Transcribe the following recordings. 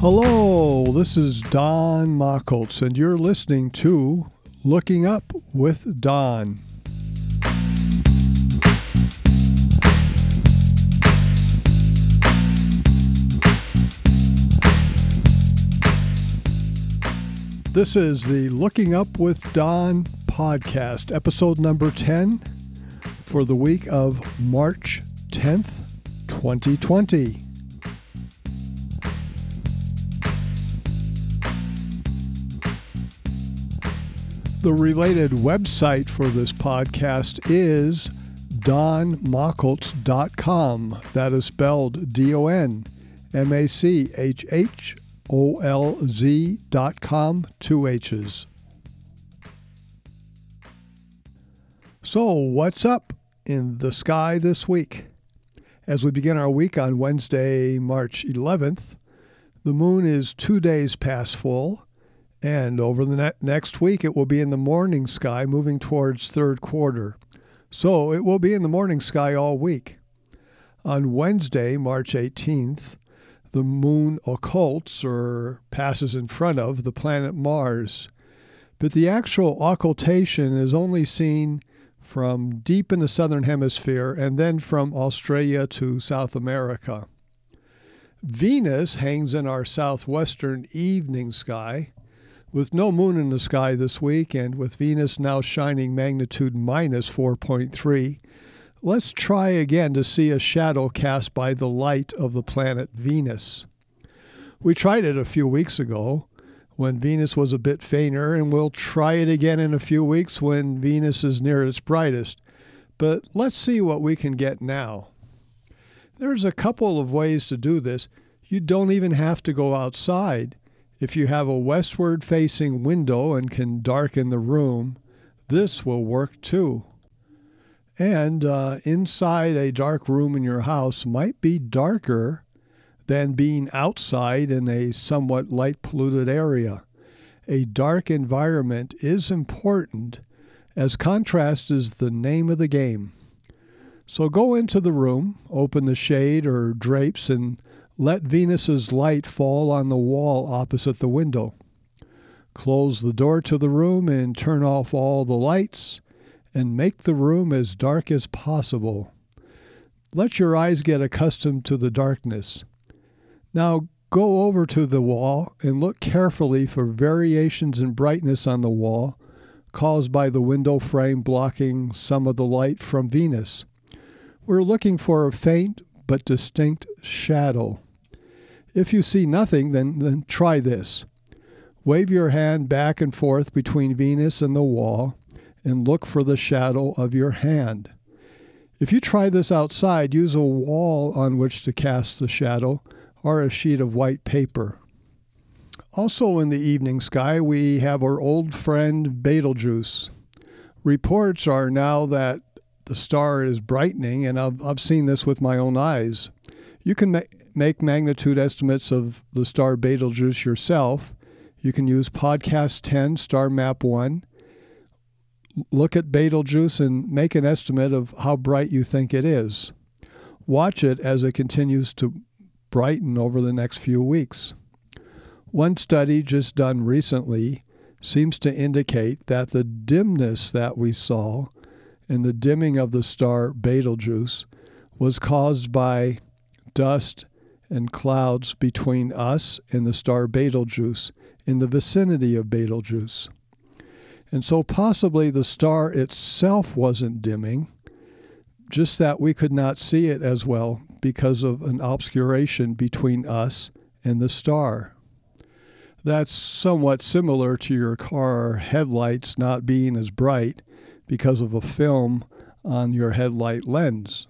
Hello, this is Don Machholz, and you're listening to Looking Up with Don. This is the Looking Up with Don podcast, episode number 10 for the week of March 10th, 2020. The related website for this podcast is donmachholz.com. That is spelled DonMachholz.com, 2 H's. So, what's up in the sky this week? As we begin our week on Wednesday, March 11th, the moon is 2 days past full. And over the next week, it will be in the morning sky, moving towards third quarter. So it will be in the morning sky all week. On Wednesday, March 18th, the moon occults, or passes in front of, the planet Mars. But the actual occultation is only seen from deep in the southern hemisphere and then from Australia to South America. Venus hangs in our southwestern evening sky. With no moon in the sky this week, and with Venus now shining magnitude minus 4.3, let's try again to see a shadow cast by the light of the planet Venus. We tried it a few weeks ago when Venus was a bit fainter, and we'll try it again in a few weeks when Venus is near its brightest. But let's see what we can get now. There's a couple of ways to do this. You don't even have to go outside. If you have a westward-facing window and can darken the room, this will work too. And inside a dark room in your house might be darker than being outside in a somewhat light-polluted area. A dark environment is important, as contrast is the name of the game. So go into the room, open the shade or drapes, and let Venus's light fall on the wall opposite the window. Close the door to the room and turn off all the lights and make the room as dark as possible. Let your eyes get accustomed to the darkness. Now go over to the wall and look carefully for variations in brightness on the wall caused by the window frame blocking some of the light from Venus. We're looking for a faint but distinct shadow. If you see nothing, then try this. Wave your hand back and forth between Venus and the wall and look for the shadow of your hand. If you try this outside, use a wall on which to cast the shadow or a sheet of white paper. Also in the evening sky, we have our old friend Betelgeuse. Reports are now that the star is brightening, and I've seen this with my own eyes. You can make magnitude estimates of the star Betelgeuse yourself. You can use Podcast 10, Star Map 1. Look at Betelgeuse and make an estimate of how bright you think it is. Watch it as it continues to brighten over the next few weeks. One study just done recently seems to indicate that the dimness that we saw and the dimming of the star Betelgeuse was caused by dust and clouds between us and the star Betelgeuse in the vicinity of Betelgeuse. And so possibly the star itself wasn't dimming, just that we could not see it as well because of an obscuration between us and the star. That's somewhat similar to your car headlights not being as bright because of a film on your headlight lens.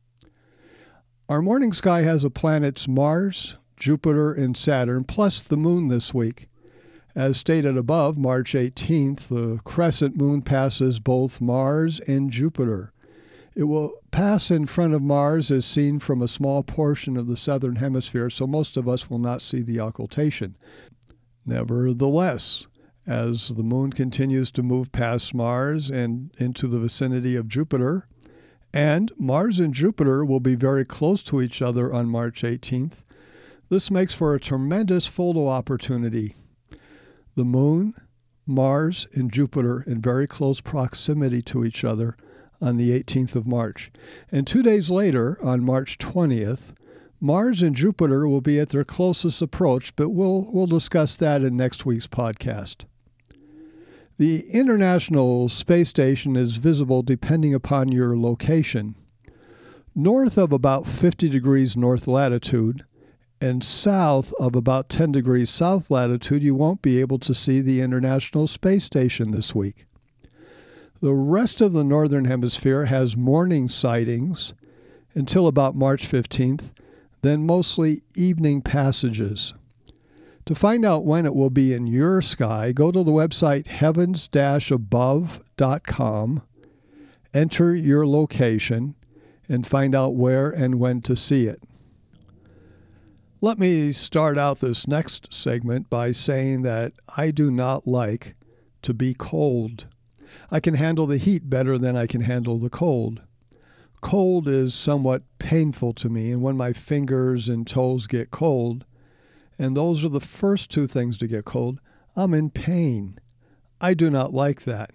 Our morning sky has the planets Mars, Jupiter, and Saturn, plus the moon this week. As stated above, March 18th, the crescent moon passes both Mars and Jupiter. It will pass in front of Mars as seen from a small portion of the southern hemisphere, so most of us will not see the occultation. Nevertheless, as the moon continues to move past Mars and into the vicinity of Jupiter, and Mars and Jupiter will be very close to each other on March 18th, This makes for a tremendous photo opportunity. The Moon, Mars, and Jupiter in very close proximity to each other on the 18th of March. And 2 days later, on March 20th, Mars and Jupiter will be at their closest approach, but we'll discuss that in next week's podcast. The International Space Station is visible depending upon your location. North of about 50 degrees north latitude and south of about 10 degrees south latitude, you won't be able to see the International Space Station this week. The rest of the Northern Hemisphere has morning sightings until about March 15th, then mostly evening passages. To find out when it will be in your sky, go to the website heavens-above.com, enter your location, and find out where and when to see it. Let me start out this next segment by saying that I do not like to be cold. I can handle the heat better than I can handle the cold. Cold is somewhat painful to me, and when my fingers and toes get cold, and those are the first two things to get cold, I'm in pain. I do not like that.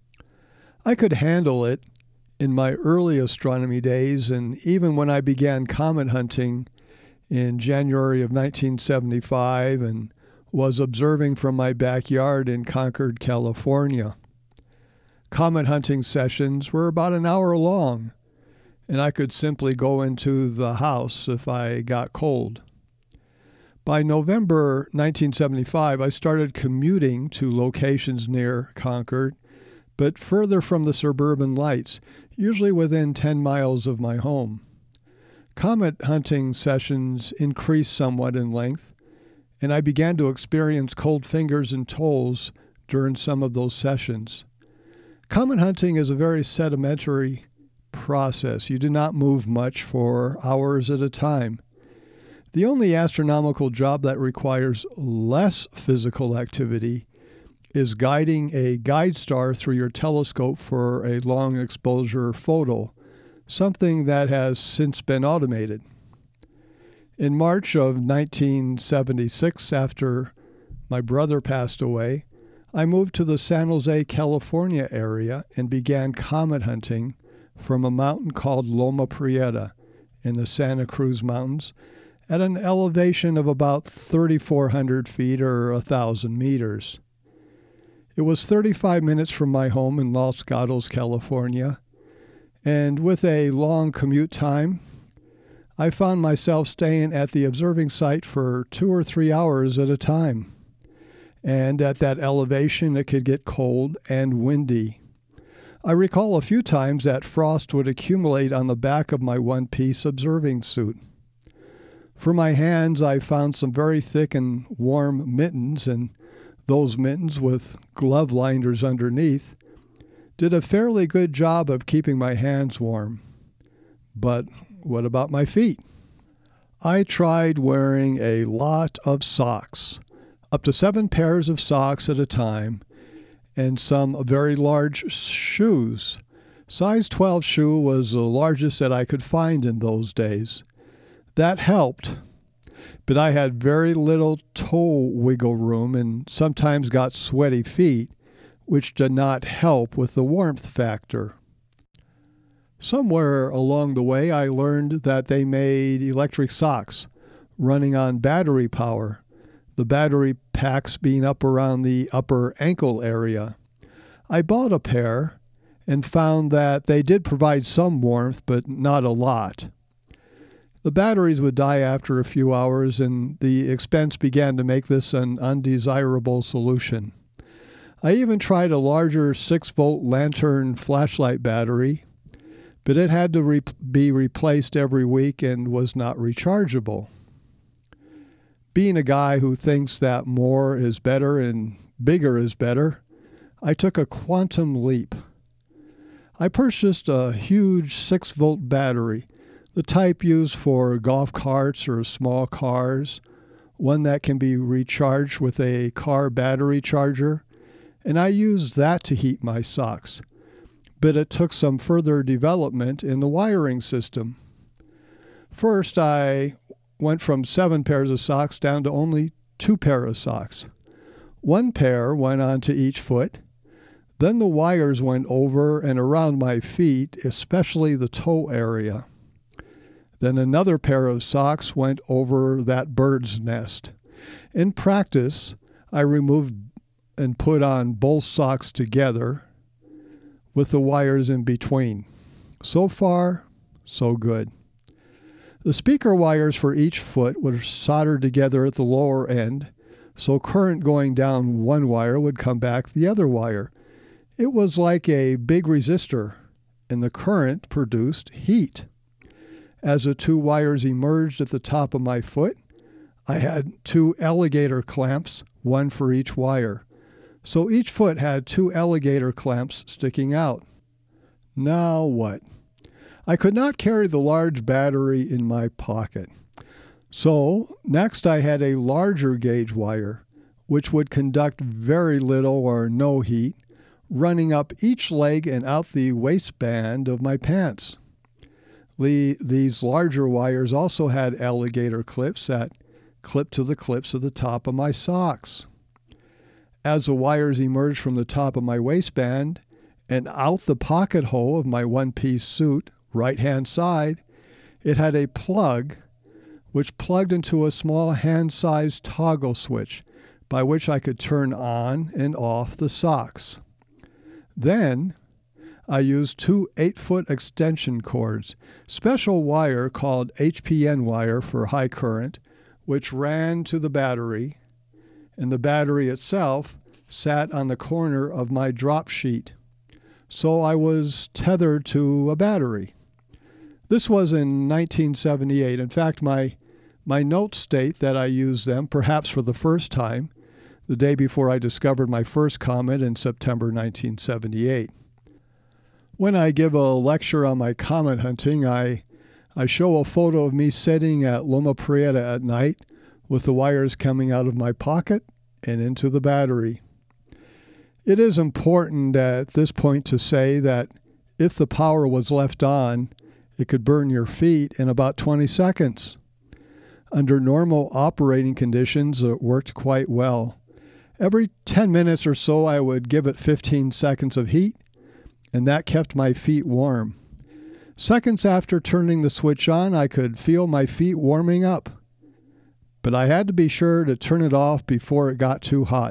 I could handle it in my early astronomy days, and even when I began comet hunting in January of 1975 and was observing from my backyard in Concord, California. Comet hunting sessions were about an hour long, and I could simply go into the house if I got cold. By November 1975, I started commuting to locations near Concord, but further from the suburban lights, usually within 10 miles of my home. Comet hunting sessions increased somewhat in length, and I began to experience cold fingers and toes during some of those sessions. Comet hunting is a very sedimentary process. You do not move much for hours at a time. The only astronomical job that requires less physical activity is guiding a guide star through your telescope for a long exposure photo, something that has since been automated. In March of 1976, after my brother passed away, I moved to the San Jose, California area and began comet hunting from a mountain called Loma Prieta in the Santa Cruz Mountains at an elevation of about 3,400 feet or 1,000 meters. It was 35 minutes from my home in Los Gatos, California, and with a long commute time, I found myself staying at the observing site for 2 or 3 hours at a time. And at that elevation, it could get cold and windy. I recall a few times that frost would accumulate on the back of my one-piece observing suit. For my hands, I found some very thick and warm mittens, and those mittens with glove liners underneath did a fairly good job of keeping my hands warm. But what about my feet? I tried wearing a lot of socks, up to 7 pairs of socks at a time, and some very large shoes. Size 12 shoe was the largest that I could find in those days. That helped, but I had very little toe wiggle room and sometimes got sweaty feet, which did not help with the warmth factor. Somewhere along the way, I learned that they made electric socks running on battery power, the battery packs being up around the upper ankle area. I bought a pair and found that they did provide some warmth, but not a lot. The batteries would die after a few hours, and the expense began to make this an undesirable solution. I even tried a larger 6-volt lantern flashlight battery, but it had to be replaced every week and was not rechargeable. Being a guy who thinks that more is better and bigger is better, I took a quantum leap. I purchased a huge 6-volt battery, the type used for golf carts or small cars, one that can be recharged with a car battery charger, and I used that to heat my socks. But it took some further development in the wiring system. First, I went from 7 pairs of socks down to only 2 pairs of socks. 1 pair went onto each foot. Then the wires went over and around my feet, especially the toe area. Then another pair of socks went over that bird's nest. In practice, I removed and put on both socks together with the wires in between. So far, so good. The speaker wires for each foot were soldered together at the lower end, so current going down one wire would come back the other wire. It was like a big resistor, and the current produced heat. As the 2 wires emerged at the top of my foot, I had 2 alligator clamps, 1 for each wire. So each foot had 2 alligator clamps sticking out. Now what? I could not carry the large battery in my pocket. So next I had a larger gauge wire, which would conduct very little or no heat, running up each leg and out the waistband of my pants. These larger wires also had alligator clips that clipped to the clips at the top of my socks. As the wires emerged from the top of my waistband and out the pocket hole of my one-piece suit, right-hand side, it had a plug which plugged into a small hand-sized toggle switch by which I could turn on and off the socks. Then I used 2 8-foot extension cords, special wire called HPN wire for high current, which ran to the battery, and the battery itself sat on the corner of my drop sheet. So I was tethered to a battery. This was in 1978. In fact, my notes state that I used them, perhaps for the first time, the day before I discovered my first comet in September 1978. When I give a lecture on my comet hunting, I show a photo of me sitting at Loma Prieta at night with the wires coming out of my pocket and into the battery. It is important at this point to say that if the power was left on, it could burn your feet in about 20 seconds. Under normal operating conditions, it worked quite well. Every 10 minutes or so, I would give it 15 seconds of heat, and that kept my feet warm. Seconds after turning the switch on, I could feel my feet warming up. But I had to be sure to turn it off before it got too hot.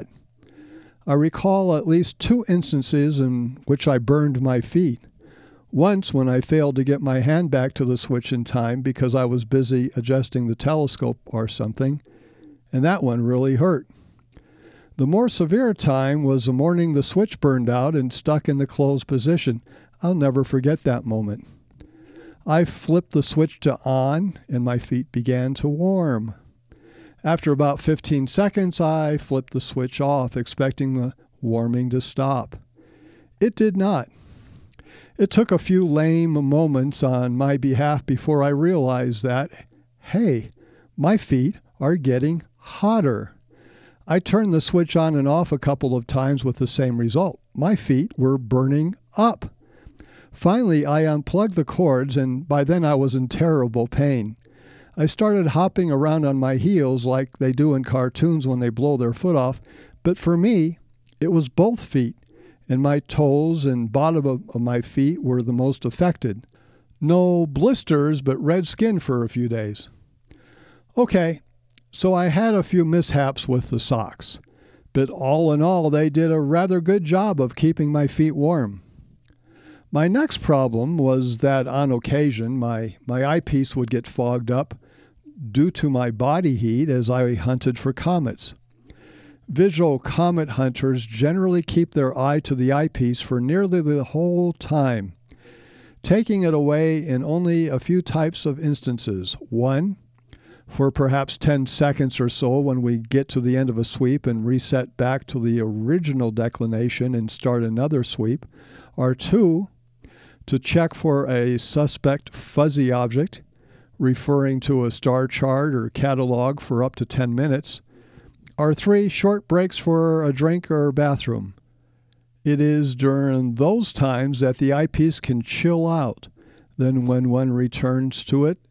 I recall at least 2 instances in which I burned my feet. Once when I failed to get my hand back to the switch in time because I was busy adjusting the telescope or something, and that one really hurt. The more severe time was the morning the switch burned out and stuck in the closed position. I'll never forget that moment. I flipped the switch to on, and my feet began to warm. After about 15 seconds, I flipped the switch off, expecting the warming to stop. It did not. It took a few lame moments on my behalf before I realized that, hey, my feet are getting hotter. I turned the switch on and off a couple of times with the same result. My feet were burning up. Finally, I unplugged the cords, and by then I was in terrible pain. I started hopping around on my heels like they do in cartoons when they blow their foot off, but for me, it was both feet, and my toes and bottom of my feet were the most affected. No blisters, but red skin for a few days. Okay. So I had a few mishaps with the socks, but all in all, they did a rather good job of keeping my feet warm. My next problem was that on occasion, my eyepiece would get fogged up due to my body heat as I hunted for comets. Visual comet hunters generally keep their eye to the eyepiece for nearly the whole time, taking it away in only a few types of instances. 1, for perhaps 10 seconds or so when we get to the end of a sweep and reset back to the original declination and start another sweep, or 2, to check for a suspect fuzzy object, referring to a star chart or catalog for up to 10 minutes, or 3, short breaks for a drink or bathroom. It is during those times that the eyepiece can chill out. Then when one returns to it,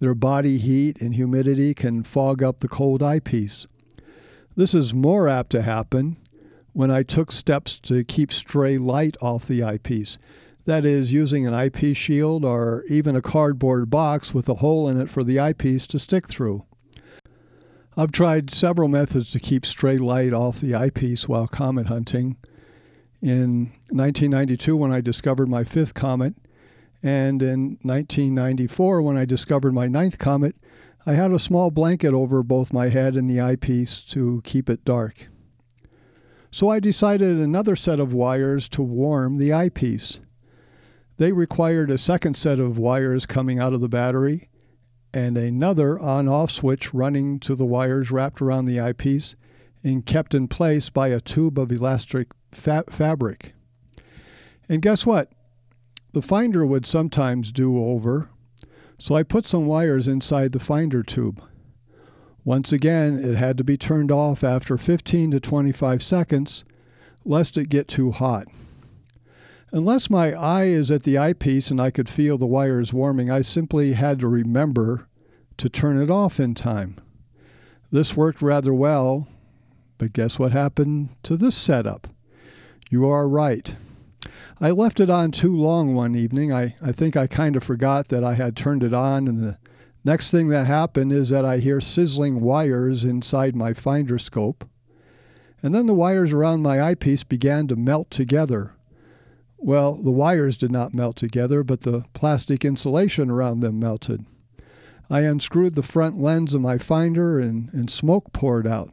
Their body heat and humidity can fog up the cold eyepiece. This is more apt to happen when I took steps to keep stray light off the eyepiece. That is, using an eyepiece shield or even a cardboard box with a hole in it for the eyepiece to stick through. I've tried several methods to keep stray light off the eyepiece while comet hunting. In 1992, when I discovered my 5th comet, and in 1994, when I discovered my 9th comet, I had a small blanket over both my head and the eyepiece to keep it dark. So I decided another set of wires to warm the eyepiece. They required a second set of wires coming out of the battery and another on-off switch running to the wires wrapped around the eyepiece and kept in place by a tube of elastic fabric. And guess what? The finder would sometimes do over, so I put some wires inside the finder tube. Once again, it had to be turned off after 15 to 25 seconds, lest it get too hot. Unless my eye is at the eyepiece and I could feel the wires warming, I simply had to remember to turn it off in time. This worked rather well, but guess what happened to this setup? You are right. I left it on too long one evening. I think I kind of forgot that I had turned it on, and the next thing that happened is that I hear sizzling wires inside my finder scope. And then the wires around my eyepiece began to melt together. Well, the wires did not melt together, but the plastic insulation around them melted. I unscrewed the front lens of my finder and smoke poured out.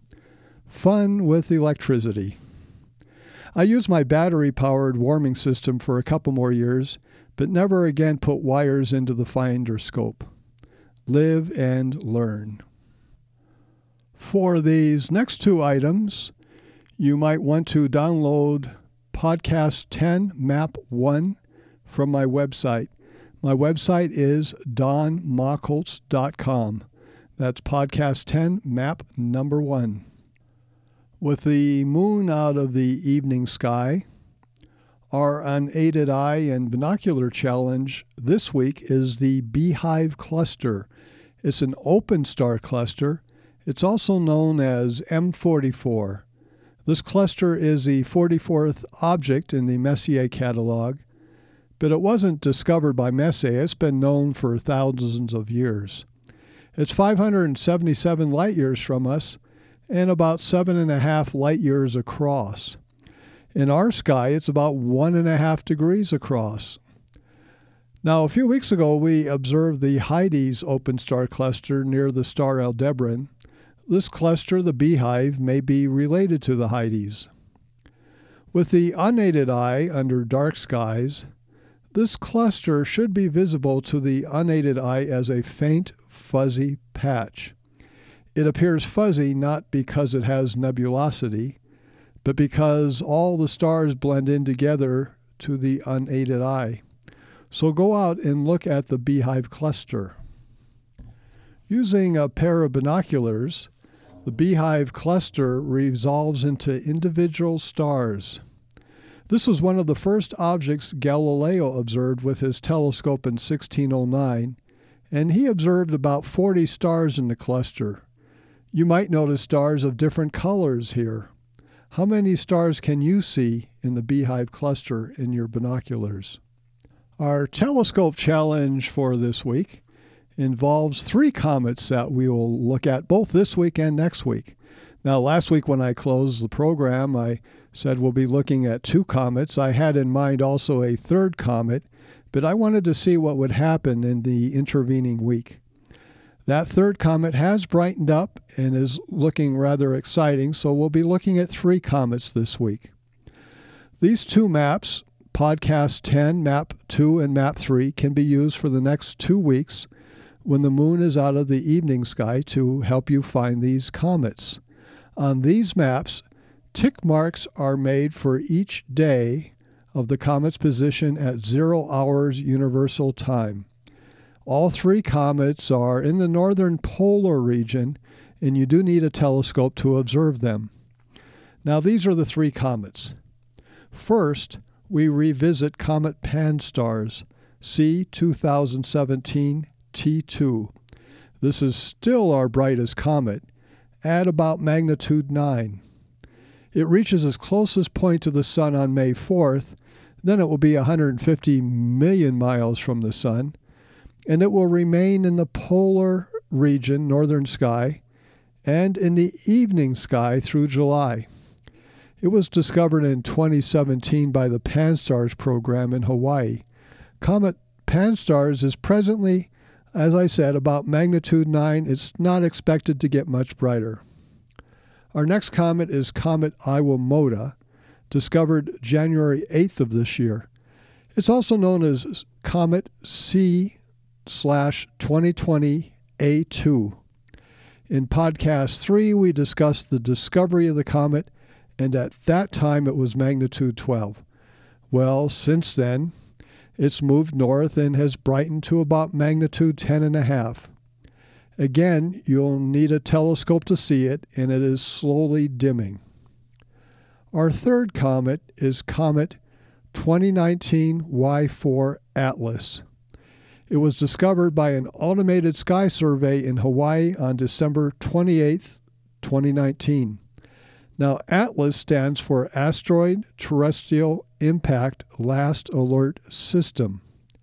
Fun with electricity. I used my battery-powered warming system for a couple more years, but never again put wires into the finder scope. Live and learn. For these next 2 items, you might want to download Podcast 10 Map 1 from my website. My website is donmachholtz.com. That's Podcast 10 Map number 1. With the moon out of the evening sky, our unaided eye and binocular challenge this week is the Beehive Cluster. It's an open star cluster. It's also known as M44. This cluster is the 44th object in the Messier catalog, but it wasn't discovered by Messier. It's been known for thousands of years. It's 577 light years from us and about 7.5 light years across. In our sky, it's about 1.5 degrees across. Now, a few weeks ago, we observed the Hyades open star cluster near the star Aldebaran. This cluster, the Beehive, may be related to the Hyades. With the unaided eye under dark skies, this cluster should be visible to the unaided eye as a faint, fuzzy patch. It appears fuzzy not because it has nebulosity, but because all the stars blend in together to the unaided eye. So go out and look at the Beehive cluster. Using a pair of binoculars, the Beehive cluster resolves into individual stars. This was one of the first objects Galileo observed with his telescope in 1609, and he observed about 40 stars in the cluster. You might notice stars of different colors here. How many stars can you see in the Beehive cluster in your binoculars? Our telescope challenge for this week involves 3 comets that we will look at both this week and next week. Now, last week when I closed the program, I said we'll be looking at 2 comets. I had in mind also a 3rd comet, but I wanted to see what would happen in the intervening week. That 3rd comet has brightened up and is looking rather exciting, so we'll be looking at 3 comets this week. These 2 maps, Podcast 10, Map 2, and Map 3, can be used for the next 2 weeks when the moon is out of the evening sky to help you find these comets. On these maps, tick marks are made for each day of the comet's position at 0 hours universal time. All 3 comets are in the northern polar region, and you do need a telescope to observe them. Now, these are the 3 comets. First, we revisit Comet Pan-STARRS, C 2017 T2. This is still our brightest comet, at about magnitude 9. It reaches its closest point to the Sun on May 4th, then it will be 150 million miles from the Sun, and it will remain in the polar region, northern sky, and in the evening sky through July. It was discovered in 2017 by the Pan-STARRS program in Hawaii. Comet Pan-STARRS is presently, as I said, about magnitude 9. It's not expected to get much brighter. Our next comet is Comet Iwamoto, discovered January 8th of this year. It's also known as Comet C/2020A2. In podcast 3, we discussed the discovery of the comet, and at that time it was magnitude 12. Well, since then, it's moved north and has brightened to about magnitude 10.5. Again, you'll need a telescope to see it, and it is slowly dimming. Our third comet is Comet 2019 Y4 Atlas. It was discovered by an automated sky survey in Hawaii on December 28, 2019. Now, ATLAS stands for Asteroid Terrestrial Impact Last Alert System.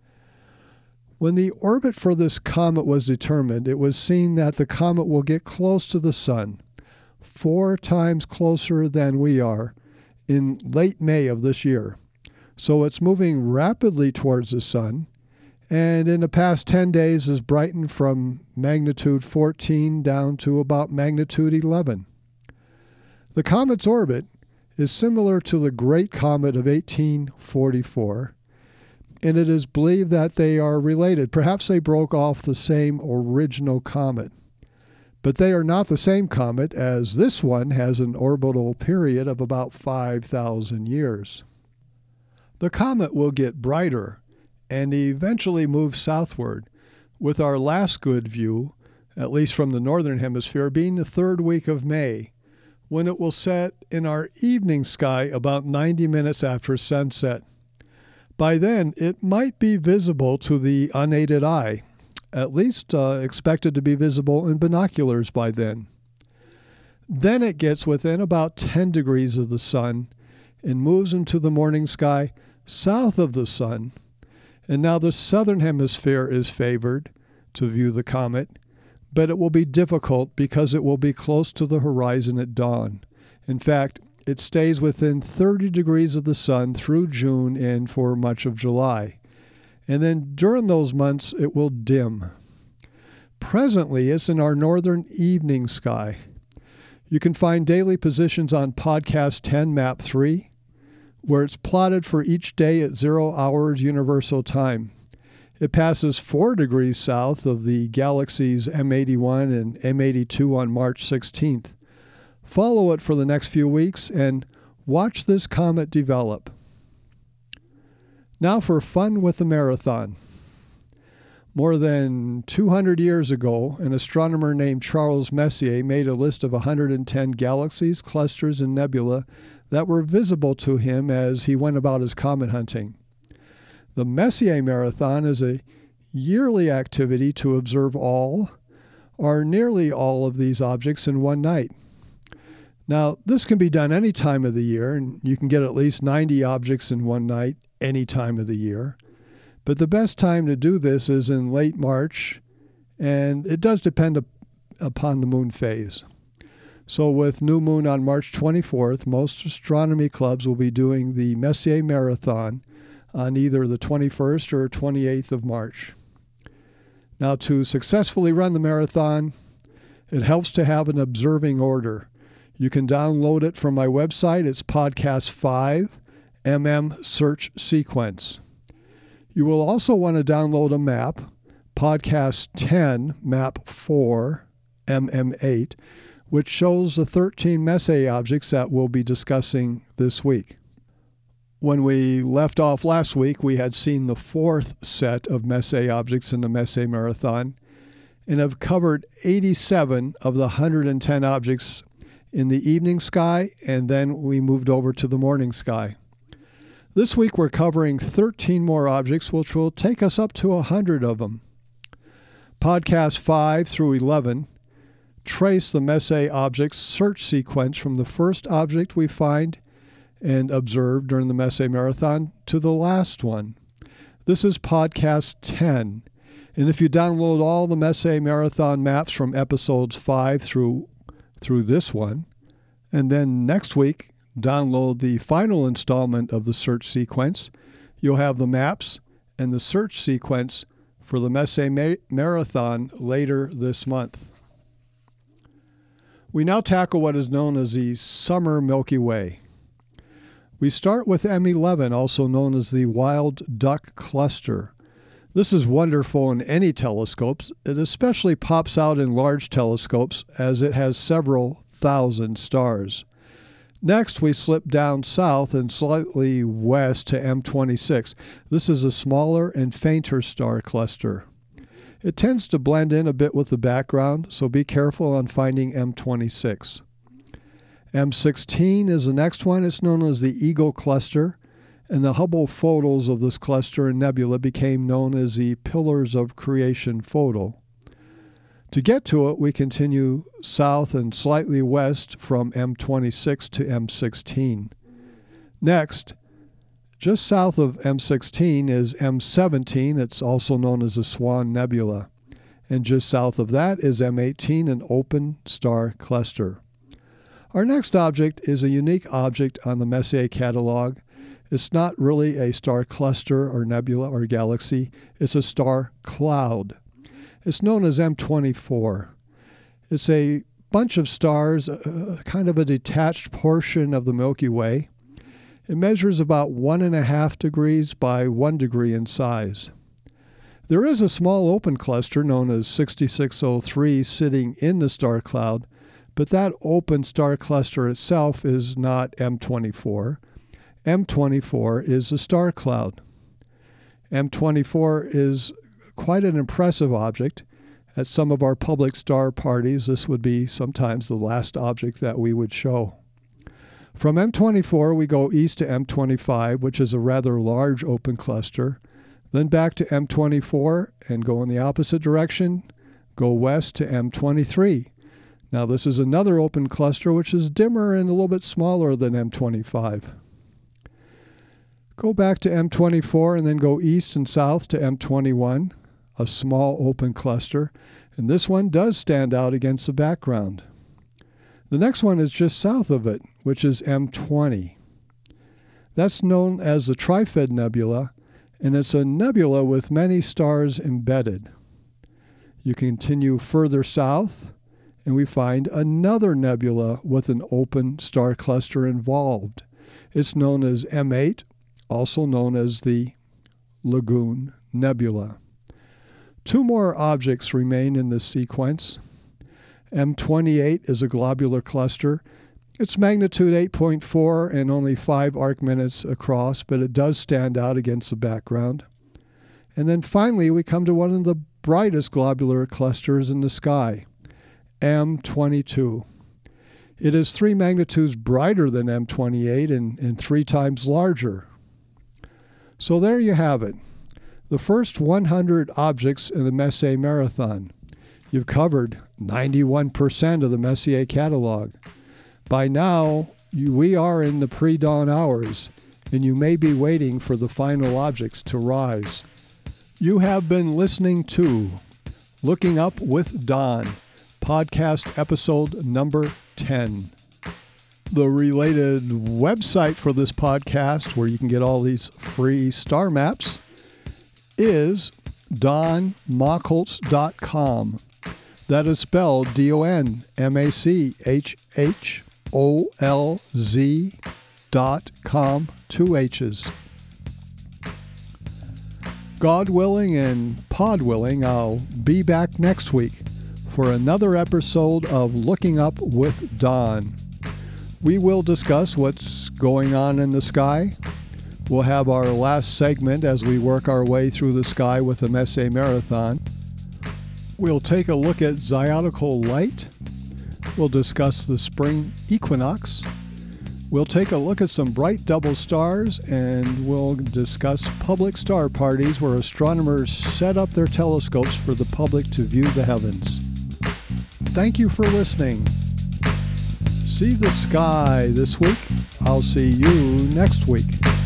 When the orbit for this comet was determined, it was seen that the comet will get close to the Sun, 4 times closer than we are, in late May of this year. So it's moving rapidly towards the Sun, and in the past 10 days has brightened from magnitude 14 down to about magnitude 11. The comet's orbit is similar to the Great Comet of 1844, and it is believed that they are related. Perhaps they broke off the same original comet. But they are not the same comet, as this one has an orbital period of about 5,000 years. The comet will get brighter and eventually move southward, with our last good view, at least from the northern hemisphere, being the third week of May, when it will set in our evening sky about 90 minutes after sunset. By then, it might be visible to the unaided eye, at least expected to be visible in binoculars by then. Then it gets within about 10 degrees of the Sun and moves into the morning sky south of the Sun. And now the southern hemisphere is favored to view the comet, but it will be difficult because it will be close to the horizon at dawn. In fact, it stays within 30 degrees of the Sun through June and for much of July. And then during those months, it will dim. Presently, it's in our northern evening sky. You can find daily positions on Podcast 10, Map 3, where it's plotted for each day at 0 hours Universal Time. It passes 4 degrees south of the galaxies M81 and M82 on March 16th. Follow it for the next few weeks and watch this comet develop. Now for fun with the marathon. More than 200 years ago, an astronomer named Charles Messier made a list of 110 galaxies, clusters, and nebula that were visible to him as he went about his comet hunting. The Messier Marathon is a yearly activity to observe all, or nearly all, of these objects in one night. Now, this can be done any time of the year, and you can get at least 90 objects in one night any time of the year. But the best time to do this is in late March, and it does depend upon the moon phase. So with new moon on March 24th, most astronomy clubs will be doing the Messier Marathon on either the 21st or 28th of March. Now, to successfully run the marathon, it helps to have an observing order. You can download it from my website. It's Podcast 5, Search Sequence. You will also want to download a map, Podcast 10, Map 4, 8, which shows the 13 Messier objects that we'll be discussing this week. When we left off last week, we had seen the 4th set of Messier objects in the Messier Marathon and have covered 87 of the 110 objects in the evening sky, and then we moved over to the morning sky. This week we're covering 13 more objects, which will take us up to 100 of them. Podcast 5 through 11 trace the Messier object's search sequence from the first object we find and observe during the Messier Marathon to the last one. This is podcast 10. And if you download all the Messier Marathon maps from episodes 5 through this one, and then next week download the final installment of the search sequence, you'll have the maps and the search sequence for the Messier Marathon later this month. We now tackle what is known as the Summer Milky Way. We start with M11, also known as the Wild Duck Cluster. This is wonderful in any telescopes. It especially pops out in large telescopes as it has several thousand stars. Next, we slip down south and slightly west to M26. This is a smaller and fainter star cluster. It tends to blend in a bit with the background, so be careful on finding M26. M16 is the next one. It's known as the Eagle Cluster, and the Hubble photos of this cluster and nebula became known as the Pillars of Creation photo. To get to it, we continue south and slightly west from M26 to M16. Next, just south of M16 is M17. It's also known as the Swan Nebula. And just south of that is M18, an open star cluster. Our next object is a unique object on the Messier catalog. It's not really a star cluster or nebula or galaxy. It's a star cloud. It's known as M24. It's a bunch of stars, kind of a detached portion of the Milky Way. It measures about 1.5 degrees by 1 degree in size. There is a small open cluster known as 6603 sitting in the star cloud, but that open star cluster itself is not M24. M24 is a star cloud. M24 is quite an impressive object. At some of our public star parties, this would be sometimes the last object that we would show. From M24, we go east to M25, which is a rather large open cluster, then back to M24 and go in the opposite direction, go west to M23. Now this is another open cluster which is dimmer and a little bit smaller than M25. Go back to M24 and then go east and south to M21, a small open cluster, and this one does stand out against the background. The next one is just south of it, which is M20. That's known as the Trifid Nebula, and it's a nebula with many stars embedded. You continue further south, and we find another nebula with an open star cluster involved. It's known as M8, also known as the Lagoon Nebula. Two more objects remain in this sequence. M28 is a globular cluster. Its magnitude 8.4 and only 5 arc minutes across, but it does stand out against the background. And then finally, we come to one of the brightest globular clusters in the sky, M22. It is 3 magnitudes brighter than M28 and 3 times larger. So there you have it. The first 100 objects in the Messier Marathon. You've covered 91% of the Messier catalog. By now, we are in the pre-dawn hours, and you may be waiting for the final objects to rise. You have been listening to Looking Up with Don, podcast episode number 10. The related website for this podcast, where you can get all these free star maps, is donmachholz.com. That is spelled DonMachholz.com, 2 H's. God willing and pod willing, I'll be back next week for another episode of Looking Up with Don. We will discuss what's going on in the sky. We'll have our last segment as we work our way through the sky with the Messier Marathon. We'll take a look at zodiacal light. We'll discuss the spring equinox. We'll take a look at some bright double stars, and we'll discuss public star parties where astronomers set up their telescopes for the public to view the heavens. Thank you for listening. See the sky this week. I'll see you next week.